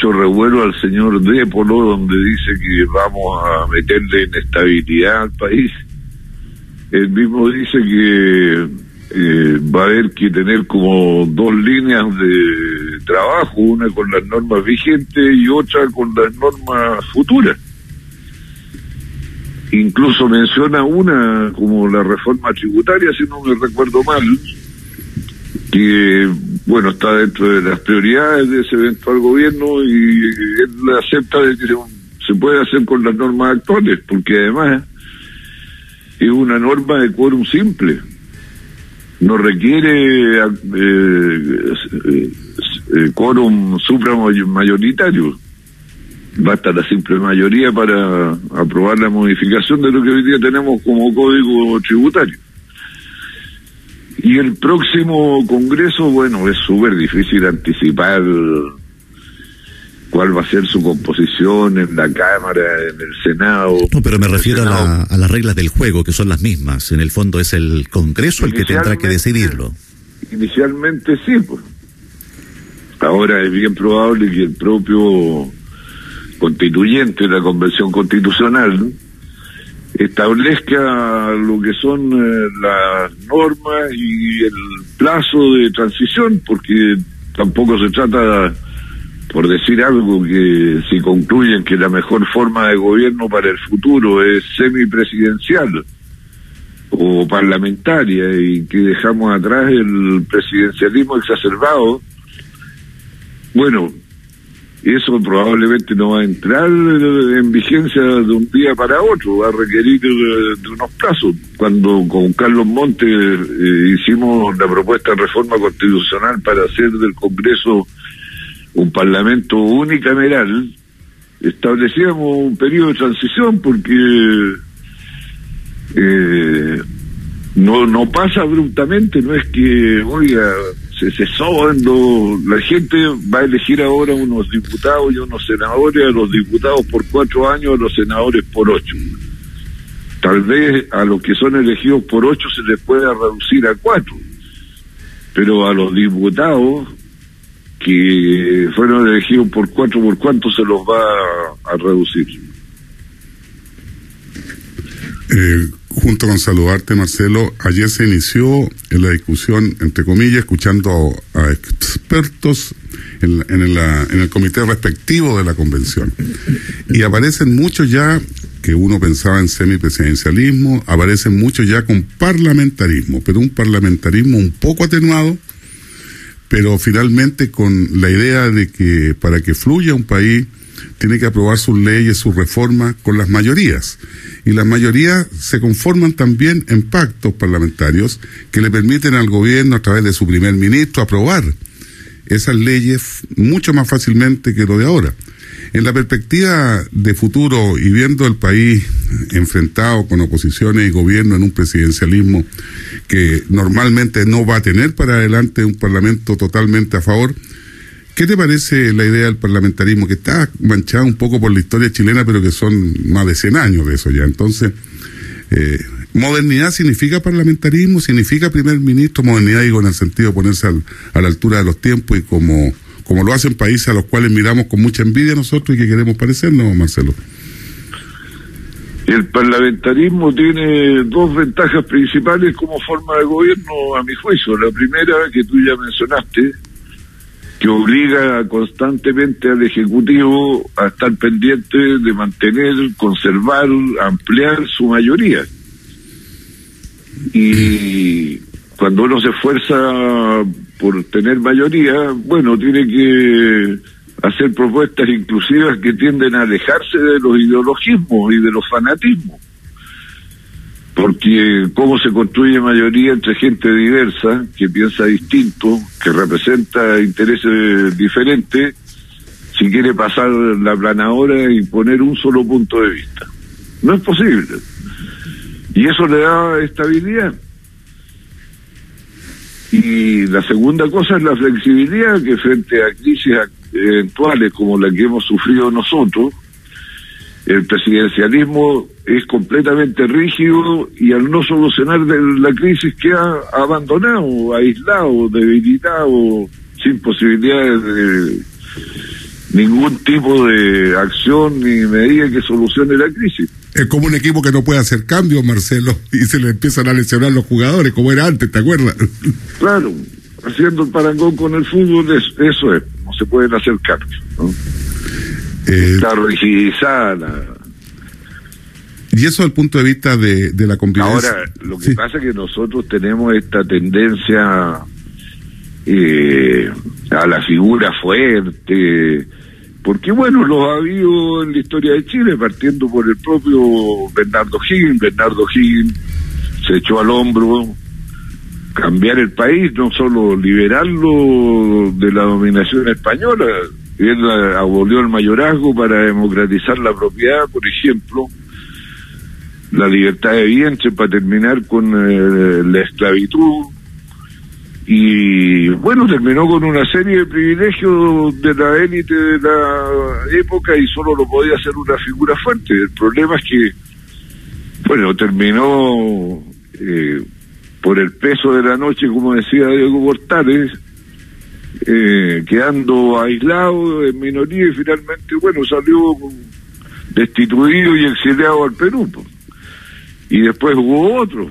mucho revuelo al señor Dépolo, donde dice que vamos a meterle inestabilidad al país. Él mismo dice que va a haber que tener como dos líneas de trabajo, una con las normas vigentes y otra con las normas futuras. Incluso menciona una como la reforma tributaria, si no me recuerdo mal, que bueno, está dentro de las prioridades de ese eventual gobierno, y él acepta de que se puede hacer con las normas actuales, porque además es una norma de quórum simple, no requiere quórum supramayoritario, basta la simple mayoría para aprobar la modificación de lo que hoy día tenemos como código tributario. Y el próximo Congreso, bueno, es súper difícil anticipar cuál va a ser su composición en la Cámara, en el Senado. No, pero me refiero a las reglas del juego, que son las mismas. En el fondo es el Congreso el que tendrá que decidirlo. Inicialmente sí, pues. Ahora es bien probable que el propio constituyente, la Convención Constitucional, establezca lo que son las normas y el plazo de transición, porque tampoco se trata, por decir algo, que si concluyen que la mejor forma de gobierno para el futuro es semipresidencial o parlamentaria, y que dejamos atrás el presidencialismo exacerbado. Bueno, eso probablemente no va a entrar en vigencia de un día para otro, va a requerir de unos plazos. Cuando con Carlos Montes hicimos la propuesta de reforma constitucional para hacer del Congreso un parlamento unicameral, establecíamos un periodo de transición, porque no pasa abruptamente, no es que, oiga, se cesó, la gente va a elegir ahora unos diputados y unos senadores, a los diputados por 4 años, a los senadores por 8. Tal vez a los que son elegidos por 8 se les pueda reducir a 4, pero a los diputados que fueron elegidos por 4, ¿por cuánto se los va a reducir? Junto con saludarte, Marcelo, ayer se inició en la discusión, entre comillas, escuchando a expertos en el comité respectivo de la convención, y aparecen muchos ya que uno pensaba en semipresidencialismo, aparecen muchos ya con parlamentarismo, pero un parlamentarismo un poco atenuado, pero finalmente con la idea de que para que fluya un país tiene que aprobar sus leyes, sus reformas con las mayorías. Y las mayorías se conforman también en pactos parlamentarios que le permiten al gobierno, a través de su primer ministro, aprobar esas leyes mucho más fácilmente que lo de ahora. En la perspectiva de futuro, y viendo el país enfrentado con oposiciones y gobierno en un presidencialismo que normalmente no va a tener para adelante un parlamento totalmente a favor, ¿qué te parece la idea del parlamentarismo, que está manchada un poco por la historia chilena, pero que son más de 100 años de eso ya? Entonces, modernidad significa parlamentarismo, significa primer ministro, modernidad digo en el sentido de ponerse a la altura de los tiempos, y como lo hacen países a los cuales miramos con mucha envidia nosotros y que queremos parecernos, Marcelo. El parlamentarismo tiene dos ventajas principales como forma de gobierno, a mi juicio. La primera, que tú ya mencionaste, que obliga constantemente al Ejecutivo a estar pendiente de mantener, conservar, ampliar su mayoría. Y cuando uno se esfuerza por tener mayoría, bueno, tiene que hacer propuestas inclusivas que tienden a alejarse de los ideologismos y de los fanatismos. Porque cómo se construye mayoría entre gente diversa, que piensa distinto, que representa intereses diferentes, si quiere pasar la planadora y poner un solo punto de vista? No es posible. Y eso le da estabilidad. Y la segunda cosa es la flexibilidad, que frente a crisis eventuales como la que hemos sufrido nosotros, el presidencialismo es completamente rígido, y al no solucionar la crisis queda abandonado, aislado, debilitado, sin posibilidades ningún tipo de acción ni medida que solucione la crisis. Es como un equipo que no puede hacer cambios, Marcelo, y se le empiezan a lesionar los jugadores, como era antes, ¿te acuerdas? Claro, haciendo el parangón con el fútbol, eso es, no se pueden hacer cambios, ¿no? Está rigidizada y eso desde el punto de vista de la convivencia. Ahora, lo que pasa es que nosotros tenemos esta tendencia a la figura fuerte, porque bueno, lo ha habido en la historia de Chile, partiendo por el propio Bernardo Higgins. Bernardo Higgins se echó al hombro cambiar el país, no solo liberarlo de la dominación española. Él abolió el mayorazgo para democratizar la propiedad, por ejemplo, la libertad de vientre para terminar con la esclavitud, y bueno, terminó con una serie de privilegios de la élite de la época, y solo lo podía hacer una figura fuerte. El problema es que, bueno, terminó por el peso de la noche, como decía Diego Portales, quedando aislado, en minoría, y finalmente, bueno, salió destituido y exiliado al Perú. Y después hubo otro.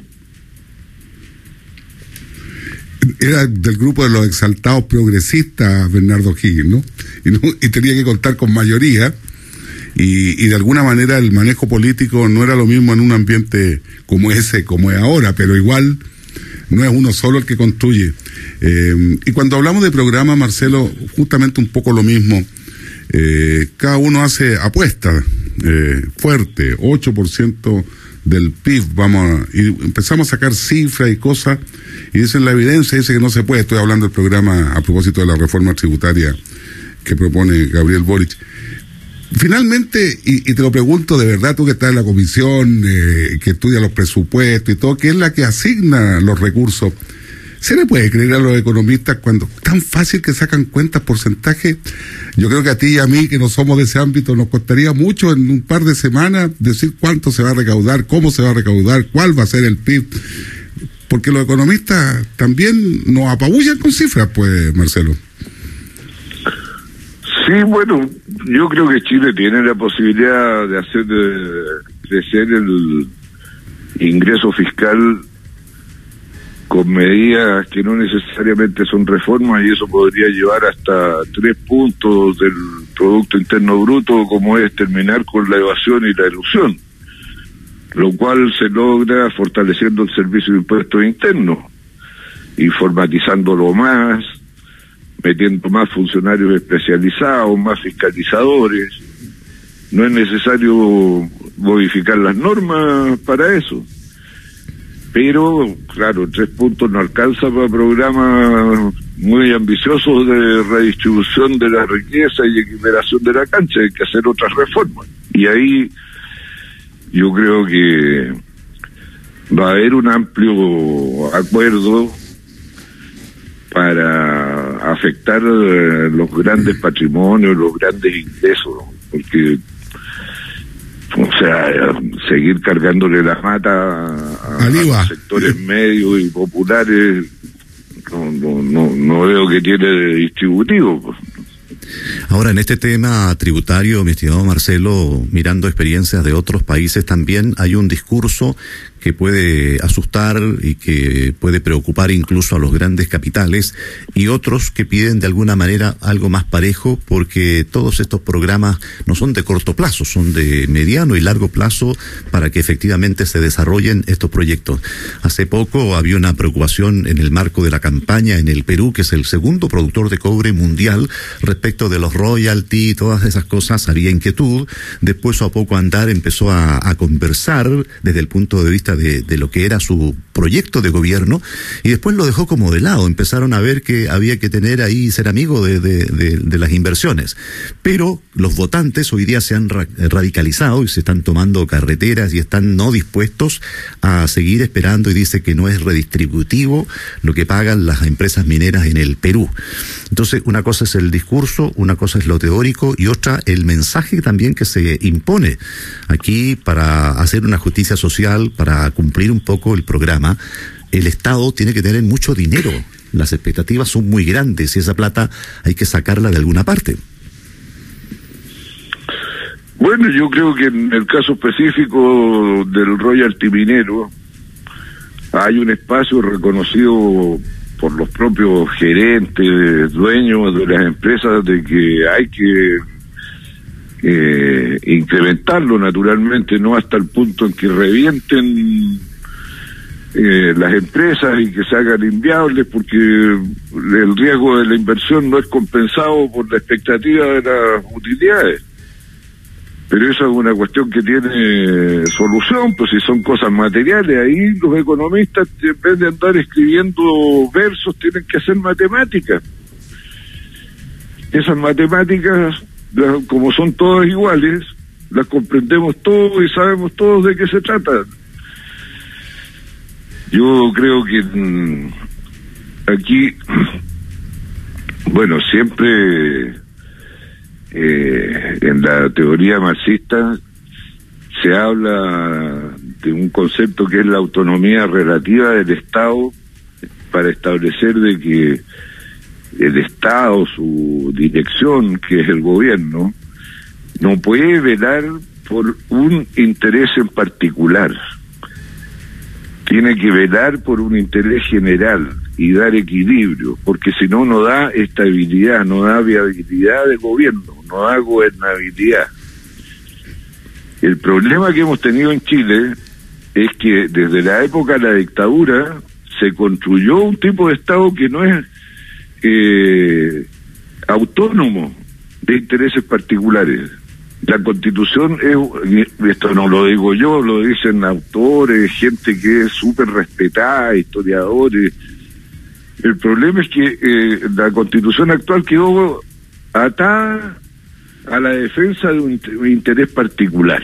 Era del grupo de los exaltados progresistas, Bernardo Higgins, ¿no? Y tenía que contar con mayoría, y de alguna manera el manejo político no era lo mismo en un ambiente como ese, como es ahora, pero igual no es uno solo el que construye. Y cuando hablamos de programa, Marcelo, justamente un poco lo mismo. Cada uno hace apuestas fuerte, 8% del PIB, y empezamos a sacar cifras y cosas, y dicen la evidencia, dice que no se puede. Estoy hablando del programa a propósito de la reforma tributaria que propone Gabriel Boric. Finalmente, y te lo pregunto de verdad, tú que estás en la comisión, que estudia los presupuestos y todo, que es la que asigna los recursos, ¿se le puede creer a los economistas cuando tan fácil que sacan cuentas, porcentajes? Yo creo que a ti y a mí, que no somos de ese ámbito, nos costaría mucho en un par de semanas decir cuánto se va a recaudar, cómo se va a recaudar, cuál va a ser el PIB, porque los economistas también nos apabullan con cifras, pues, Marcelo. Sí, bueno, yo creo que Chile tiene la posibilidad de hacer crecer el ingreso fiscal con medidas que no necesariamente son reformas, y eso podría llevar hasta 3 puntos del Producto Interno Bruto, como es terminar con la evasión y la elusión, lo cual se logra fortaleciendo el servicio de impuestos internos, informatizándolo más, metiendo más funcionarios especializados, más fiscalizadores. No es necesario modificar las normas para eso. Pero, claro, 3 puntos no alcanza para programas muy ambiciosos de redistribución de la riqueza y equiparación de la cancha. Hay que hacer otras reformas. Y ahí yo creo que va a haber un amplio acuerdo para afectar los grandes patrimonios, los grandes ingresos, porque, o sea, seguir cargándole la mata a los sectores medios y populares, no veo que tiene de distributivo, pues. Ahora, en este tema tributario, mi estimado Marcelo, mirando experiencias de otros países también, hay un discurso que puede asustar y que puede preocupar incluso a los grandes capitales, y otros que piden de alguna manera algo más parejo, porque todos estos programas no son de corto plazo, son de mediano y largo plazo para que efectivamente se desarrollen estos proyectos. Hace poco había una preocupación en el marco de la campaña en el Perú, que es el segundo productor de cobre mundial, respecto de los royalty y todas esas cosas. Había inquietud. Después, a poco andar, empezó a conversar desde el punto de vista de lo que era su proyecto de gobierno, y después lo dejó como de lado. Empezaron a ver que había que tener ahí, ser amigo de las inversiones. Pero los votantes hoy día se han radicalizado y se están tomando carreteras y están no dispuestos a seguir esperando, y dice que no es redistributivo lo que pagan las empresas mineras en el Perú. Entonces, una cosa es el discurso, una cosa es lo teórico, y otra el mensaje también que se impone aquí para hacer una justicia social, para cumplir un poco el programa. El Estado tiene que tener mucho dinero, las expectativas son muy grandes y esa plata hay que sacarla de alguna parte. Bueno, yo creo que en el caso específico del royalty minero hay un espacio reconocido por los propios gerentes, dueños de las empresas, de que hay que incrementarlo naturalmente, no hasta el punto en que revienten las empresas y que se hagan inviables, porque el riesgo de la inversión no es compensado por la expectativa de las utilidades. Pero eso es una cuestión que tiene solución, pues si son cosas materiales, ahí los economistas, en vez de andar escribiendo versos, tienen que hacer matemáticas. Esas matemáticas, como son todas iguales, las comprendemos todos y sabemos todos de qué se trata. Yo creo que aquí, bueno, siempre en la teoría marxista se habla de un concepto que es la autonomía relativa del Estado, para establecer de que el Estado, su dirección, que es el gobierno, no puede velar por un interés en particular. Tiene que velar por un interés general y dar equilibrio, porque si no, no da estabilidad, no da viabilidad de gobierno, no da gobernabilidad. El problema que hemos tenido en Chile es que desde la época de la dictadura se construyó un tipo de Estado que no es autónomo de intereses particulares. La Constitución es, esto no lo digo yo, lo dicen autores, gente que es súper respetada, historiadores. El problema es que la Constitución actual quedó atada a la defensa de un interés particular,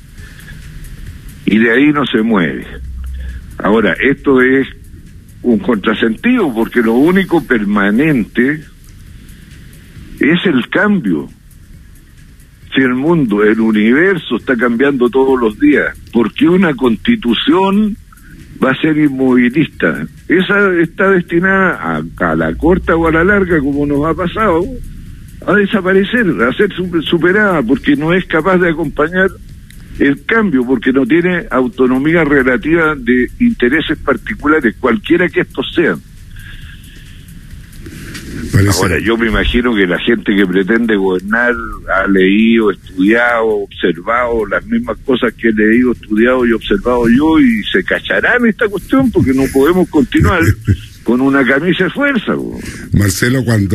y de ahí no se mueve. Ahora, esto es un contrasentido, porque lo único permanente es el cambio. Si el mundo, el universo está cambiando todos los días, ¿por qué una Constitución va a ser inmovilista? Esa está destinada a la corta o a la larga, como nos ha pasado, a desaparecer, a ser superada, porque no es capaz de acompañar el cambio, porque no tiene autonomía relativa de intereses particulares, cualquiera que estos sean. Ahora, yo me imagino que la gente que pretende gobernar ha leído, estudiado, observado las mismas cosas que he leído, estudiado y observado yo, y se cacharán esta cuestión, porque no podemos continuar con una camisa de fuerza. Marcelo, cuando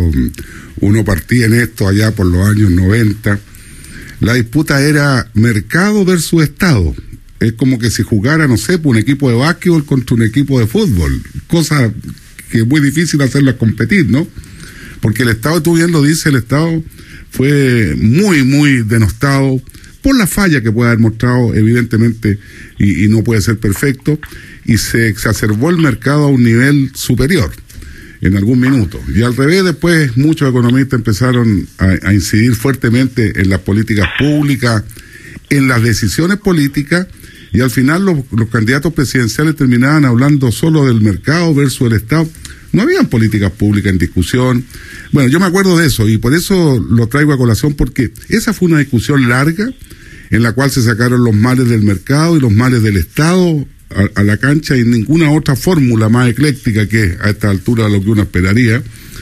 uno partía en esto allá por los años 90, la disputa era mercado versus Estado. Es como que si jugara, no sé, un equipo de básquetbol contra un equipo de fútbol, cosa que es muy difícil hacerlas competir, ¿no? Porque el Estado, tú bien lo dices, el Estado fue muy, muy denostado por la falla que puede haber mostrado, evidentemente, y no puede ser perfecto, y se exacerbó el mercado a un nivel superior en algún minuto. Y al revés, después muchos economistas empezaron a incidir fuertemente en las políticas públicas, en las decisiones políticas, y al final los candidatos presidenciales terminaban hablando solo del mercado versus el Estado. No habían políticas públicas en discusión. Bueno, yo me acuerdo de eso, y por eso lo traigo a colación, porque esa fue una discusión larga, en la cual se sacaron los males del mercado y los males del Estado a la cancha, y ninguna otra fórmula más ecléctica que a esta altura lo que uno esperaría.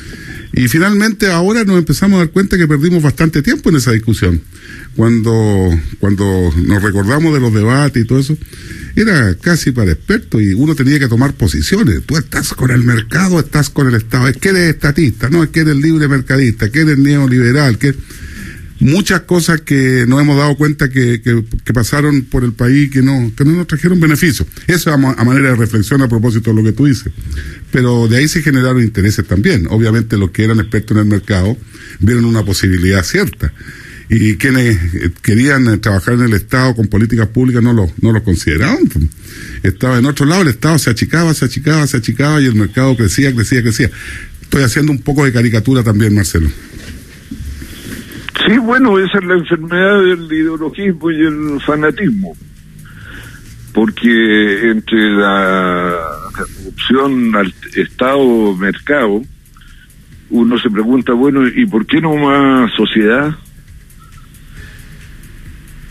Y finalmente ahora nos empezamos a dar cuenta que perdimos bastante tiempo en esa discusión. Cuando nos recordamos de los debates y todo eso, era casi para expertos, y uno tenía que tomar posiciones. Tú estás con el mercado, estás con el Estado, es que eres estatista, no, es que eres libre mercadista, que eres neoliberal, que muchas cosas que nos hemos dado cuenta que pasaron por el país, que no nos trajeron beneficios. Eso a manera de reflexión a propósito de lo que tú dices. Pero de ahí se generaron intereses también. Obviamente los que eran expertos en el mercado vieron una posibilidad cierta, y quienes querían trabajar en el Estado con políticas públicas no lo consideraban. Estaba en otro lado, el Estado se achicaba, y el mercado crecía. Estoy haciendo un poco de caricatura también, Marcelo. Sí, bueno, esa es la enfermedad del ideologismo y el fanatismo, porque entre la opción al Estado-mercado, uno se pregunta, bueno, ¿y por qué no más sociedad?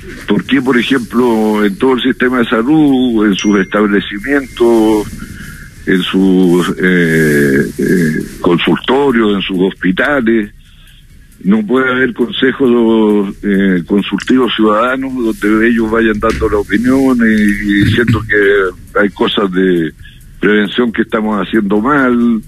¿Por qué, por ejemplo, en todo el sistema de salud, en sus establecimientos, en sus consultorios, en sus hospitales, no puede haber consejos consultivos ciudadanos donde ellos vayan dando la opinión y diciendo que hay cosas de prevención que estamos haciendo mal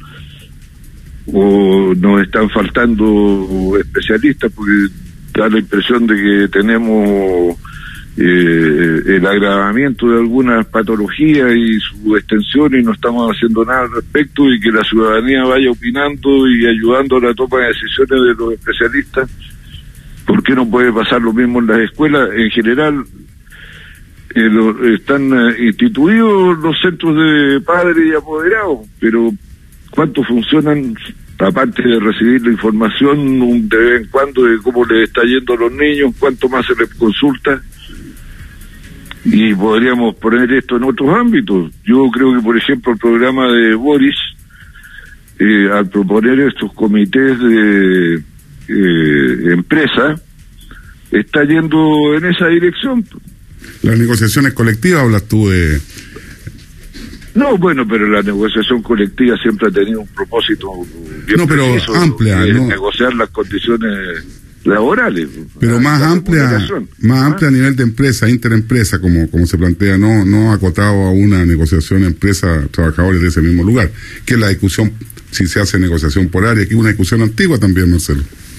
o nos están faltando especialistas? Porque da la impresión de que tenemos el agravamiento de algunas patologías y su extensión y no estamos haciendo nada al respecto, y que la ciudadanía vaya opinando y ayudando a la toma de decisiones de los especialistas. ¿Por qué no puede pasar lo mismo en las escuelas? En general están instituidos los centros de padres y apoderados, pero ¿cuánto funcionan? Aparte de recibir la información de vez en cuando de cómo les está yendo a los niños, cuánto más se les consulta. Y podríamos poner esto en otros ámbitos. Yo creo que, por ejemplo, el programa de Boris, al proponer estos comités de empresa, está yendo en esa dirección. Las negociaciones colectivas, hablas tú de... No, bueno, pero la negociación colectiva siempre ha tenido un propósito bien preciso, amplia, ¿no? Negociar las condiciones laborales. Pero más amplia a nivel de empresa, interempresa, como se plantea, no acotado a una negociación empresa-trabajadores de ese mismo lugar, que es la discusión, si se hace negociación por área, que es una discusión antigua también, Marcelo.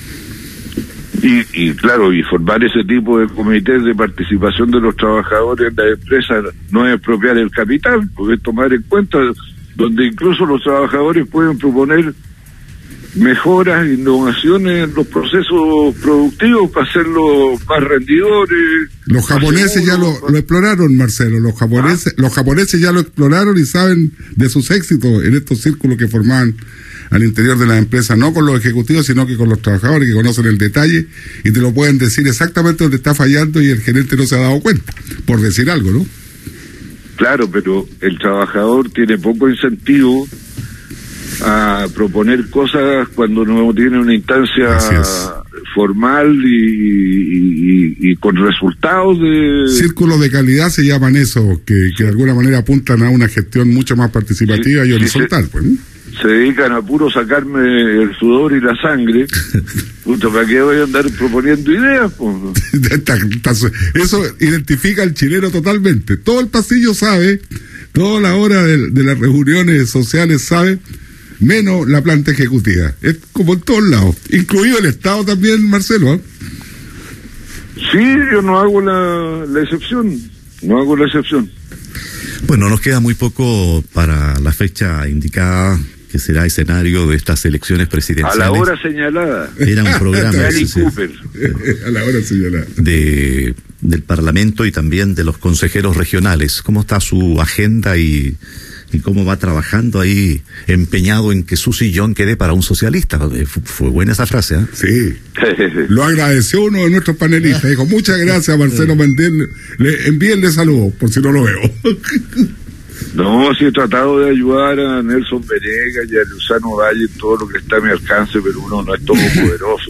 Y claro, y formar ese tipo de comités de participación de los trabajadores en la empresa no es expropiar el capital, porque es tomar en cuenta donde incluso los trabajadores pueden proponer mejoras, innovaciones en los procesos productivos para hacerlos más rendidores. Los japoneses ya lo exploraron, Marcelo. Los japoneses ya lo exploraron y saben de sus éxitos en estos círculos que formaban al interior de la empresa, no con los ejecutivos, sino que con los trabajadores que conocen el detalle y te lo pueden decir exactamente dónde está fallando y el gerente no se ha dado cuenta, por decir algo, ¿no? Claro, pero el trabajador tiene poco incentivo a proponer cosas cuando no tiene una instancia formal y con resultados de... Círculos de calidad se llaman eso, que de alguna manera apuntan a una gestión mucho más participativa y horizontal, pues, ¿no? Se dedican a puro sacarme el sudor y la sangre. Puta, ¿para qué voy a andar proponiendo ideas? Eso identifica al chileno totalmente. Todo el pasillo sabe, toda la hora de las reuniones sociales sabe, menos la planta ejecutiva. Es como en todos lados, incluido el Estado también, Marcelo, ¿eh? Sí, yo no hago la excepción. Bueno, nos queda muy poco para la fecha indicada, que será escenario de estas elecciones presidenciales. A la hora señalada. Era un programa a la hora señalada del Parlamento y también de los consejeros regionales. ¿Cómo está su agenda y cómo va trabajando ahí, empeñado en que su sillón quede para un socialista? Fue buena esa frase, ¿eh? Sí. Lo agradeció uno de nuestros panelistas. Dijo, muchas gracias, Marcelo Méndez. Envíenle saludos, por si no lo veo. No, sí he tratado de ayudar a Nelson Venegas y a Luzano Valle en todo lo que está a mi alcance, pero uno no es todo poderoso.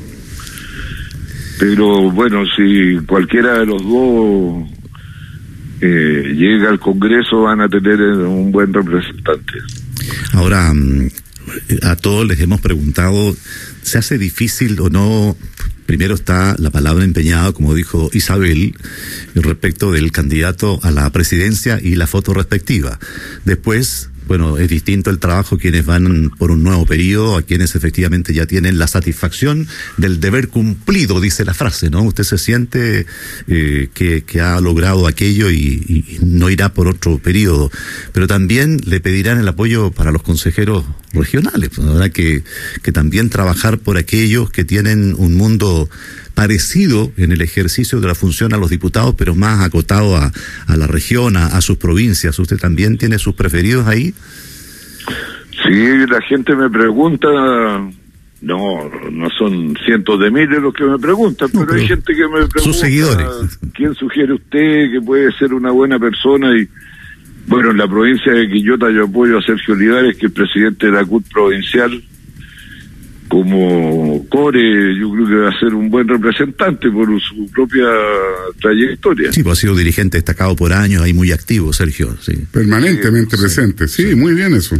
Pero bueno, si cualquiera de los dos llega al Congreso, van a tener un buen representante. Ahora, a todos les hemos preguntado, ¿se hace difícil o no? Primero está la palabra empeñada, como dijo Isabel, respecto del candidato a la presidencia y la foto respectiva. Después, bueno, es distinto el trabajo quienes van por un nuevo periodo a quienes efectivamente ya tienen la satisfacción del deber cumplido, dice la frase, ¿no? Usted se siente que ha logrado aquello y no irá por otro periodo. Pero también le pedirán el apoyo para los consejeros regionales, pues, habrá que también trabajar por aquellos que tienen un mundo parecido en el ejercicio de la función a los diputados, pero más acotado a la región, a sus provincias. ¿Usted también tiene sus preferidos ahí? Sí, la gente me pregunta, no son cientos de miles los que me preguntan, pero hay gente que me pregunta, sus seguidores, ¿quién sugiere usted que puede ser una buena persona? Y bueno, en la provincia de Quillota yo apoyo a Sergio Olivares, que es presidente de la CUT provincial, como Core, yo creo que va a ser un buen representante por su propia trayectoria. Sí, pues ha sido dirigente destacado por años, ahí muy activo, Sergio. Sí. Permanentemente presente, sí, muy bien eso.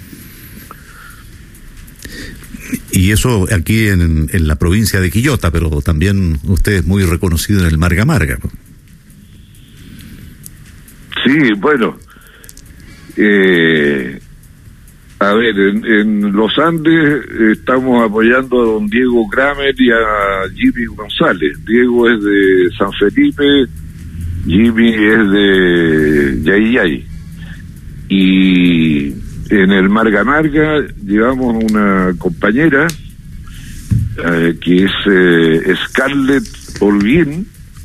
Y eso aquí en la provincia de Quillota, pero también usted es muy reconocido en el Marga Marga, ¿no? Sí, bueno, a ver, en los Andes estamos apoyando a don Diego Kramer y a Jimmy González. Diego es de San Felipe, Jimmy es de Yayay. Y en el Marga Marga llevamos una compañera que es Scarlett Holguín.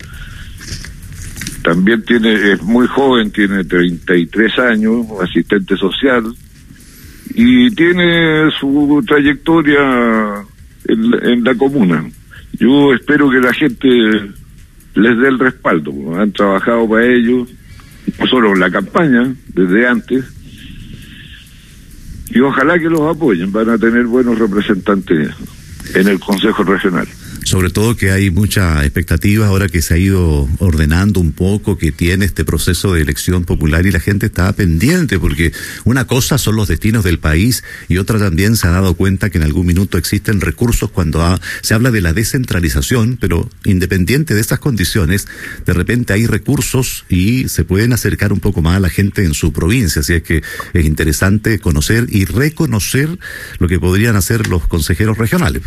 También es muy joven, tiene 33 años, asistente social, y tiene su trayectoria en la comuna. Yo espero que la gente les dé el respaldo. Han trabajado para ellos, no solo en la campaña, desde antes, y ojalá que los apoyen. Van a tener buenos representantes en el Consejo Regional. Sobre todo que hay mucha expectativa ahora que se ha ido ordenando un poco, que tiene este proceso de elección popular y la gente está pendiente, porque una cosa son los destinos del país y otra también se ha dado cuenta que en algún minuto existen recursos cuando se habla de la descentralización, pero independiente de estas condiciones, de repente hay recursos y se pueden acercar un poco más a la gente en su provincia, así es que es interesante conocer y reconocer lo que podrían hacer los consejeros regionales.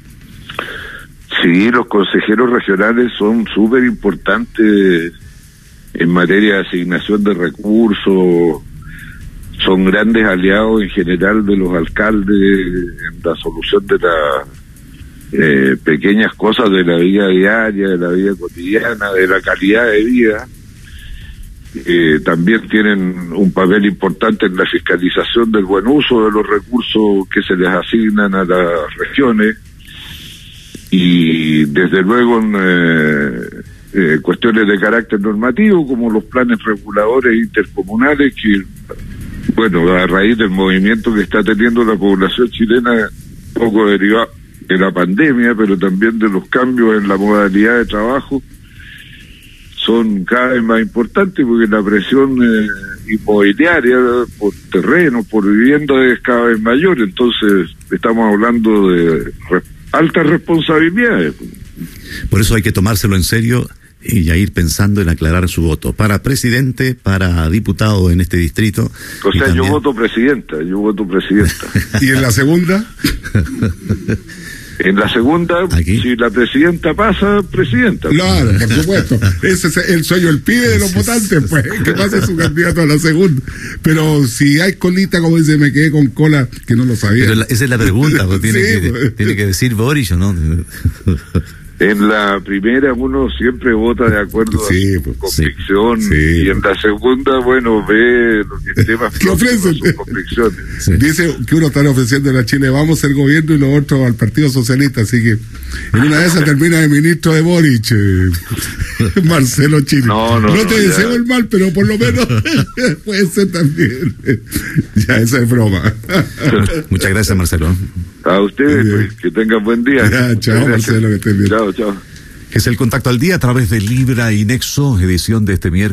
Sí, los consejeros regionales son súper importantes en materia de asignación de recursos, son grandes aliados en general de los alcaldes en la solución de las pequeñas cosas de la vida diaria, de la vida cotidiana, de la calidad de vida. También tienen un papel importante en la fiscalización del buen uso de los recursos que se les asignan a las regiones. Y desde luego en cuestiones de carácter normativo, como los planes reguladores intercomunales, que, bueno, a raíz del movimiento que está teniendo la población chilena, poco derivado de la pandemia, pero también de los cambios en la modalidad de trabajo, son cada vez más importantes, porque la presión inmobiliaria por terreno, por vivienda, es cada vez mayor. Entonces estamos hablando de altas responsabilidades. Por eso hay que tomárselo en serio y ya ir pensando en aclarar su voto para presidente, para diputado en este distrito. O sea, también... yo voto presidenta. ¿Y en la segunda? En la segunda, ¿aquí? Si la presidenta pasa, presidenta. Claro, por supuesto. Ese es el sueño, el pibe de los votantes, pues, que pase su candidato a la segunda. Pero si hay colita, como dice, me quedé con cola, que no lo sabía. Pero esa es la pregunta, pues, tiene que decir Boris, ¿o no? En la primera uno siempre vota de acuerdo a su convicción, y en la segunda, bueno, ve lo que esté más próximo a sus convicciones. Sí. Dice que uno está ofreciendo a Chile, vamos al gobierno, y los otros al Partido Socialista, así que en una de esas termina de ministro de Boric, Marcelo Chile. No te deseo el mal, pero por lo menos puede ser también. Ya, esa es broma. Muchas gracias, Marcelo. A ustedes, pues, que tengan buen día. Ya, chao, Marcelo, que estén bien. Chao. Es el Contacto al Día a través de Libra y Nexo, edición de este miércoles.